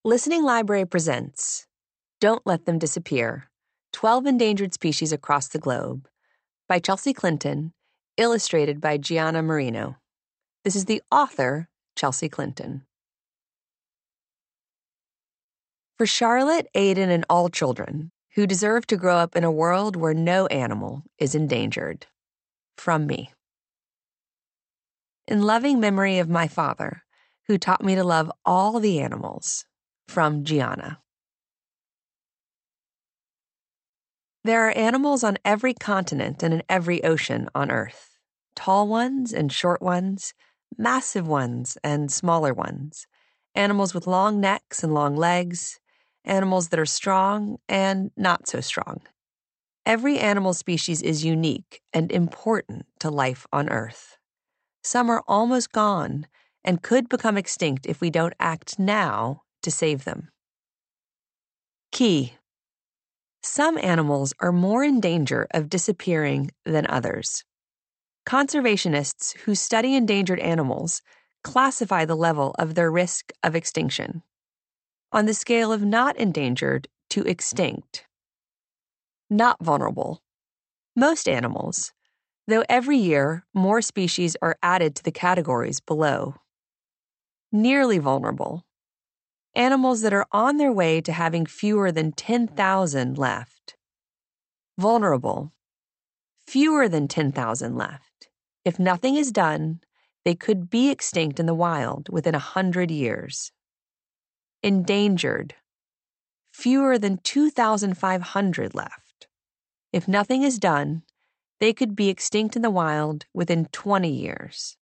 Listening Library presents Don't Let Them Disappear, 12 Endangered Species Across the Globe by Chelsea Clinton, illustrated by Gianna Marino. This is the author, Chelsea Clinton. For Charlotte, Aiden, and all children who deserve to grow up in a world where no animal is endangered. From me. In loving memory of my father, who taught me to love all the animals. From Gianna. There are animals on every continent and in every ocean on Earth. Tall ones and short ones, massive ones and smaller ones, animals with long necks and long legs, animals that are strong and not so strong. Every animal species is unique and important to life on Earth. Some are almost gone and could become extinct if we don't act now to save them. Key. Some animals are more in danger of disappearing than others. Conservationists who study endangered animals classify the level of their risk of extinction on the scale of not endangered to extinct. Not vulnerable. Most animals, though every year more species are added to the categories below. Nearly vulnerable. Animals that are on their way to having fewer than 10,000 left. Vulnerable. Fewer than 10,000 left. If nothing is done, they could be extinct in the wild within 100 years. Endangered. Fewer than 2,500 left. If nothing is done, they could be extinct in the wild within 20 years.